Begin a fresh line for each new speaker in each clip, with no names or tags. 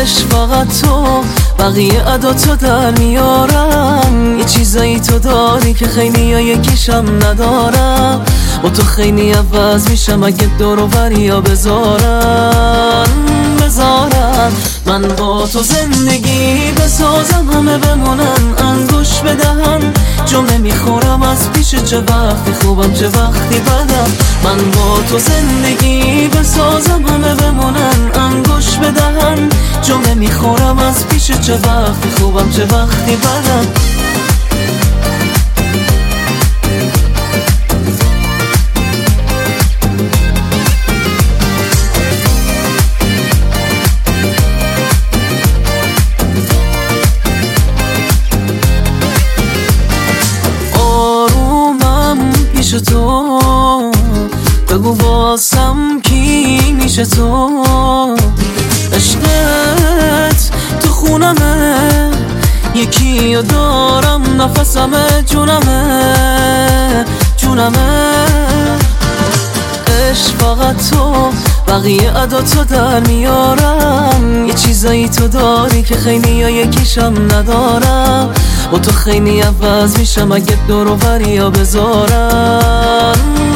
عشق فقط تو، بقیه عداتو در میارن. یه چیزایی تو داری که خیلی ها یکیشم ندارم. با تو خیلی عوض میشم اگه دور و بریا بذارن. من با تو زندگی بسازم، همه بمونن انگوش بدهن. جمله میخورم از پیش، چه وقتی خوبم چه وقتی بدم. من با تو زندگی بسازم، همه بمونن انگوش بدهن. جمله میخورم از پیش، چه وقتی خوبم چه وقتی بدم. تو بگو واسم کی میشه تو. عشقت تو خونمه، یکی رو دارم نفسمه، جونمه. عشق فقط تو، بقیه عداتو در میارن. یه چیزایی تو داری که خیلی ها یکیشم ندارم. با تو خیلی عوض میشم اگه دور و بریا بذارن.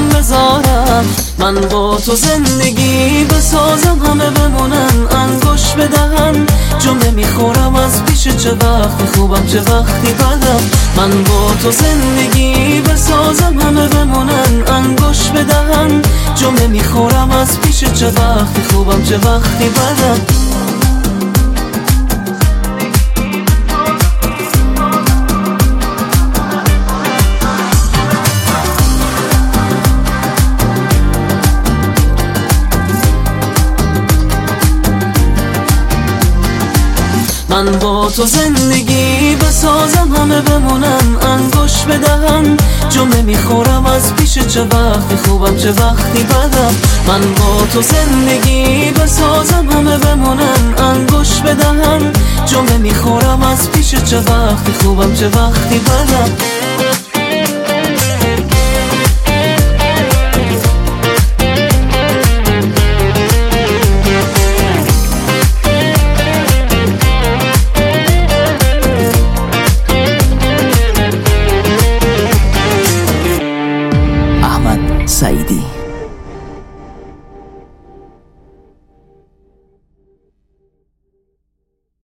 من با تو زندگی بسازم، همه بمونن انگوش بدهن. جمله میخورم از پیش، چه وقتی خوبم چه وقتی بدم. من با تو زندگی بسازم، همه بمونن انگوش بدهن. جمله میخورم از پیش، چه وقتی خوبم چه وقتی بدم. من با تو زندگی بسازم، همه بمونن انگوش بدهن. جمله میخورم از پیش، چه وقتی خوبم چه وقتی بدم. من با تو زندگی بسازم، همه بمونن انگوش بدهن. جمله میخورم از پیش، چه وقتی خوبم چه وقتی بدم.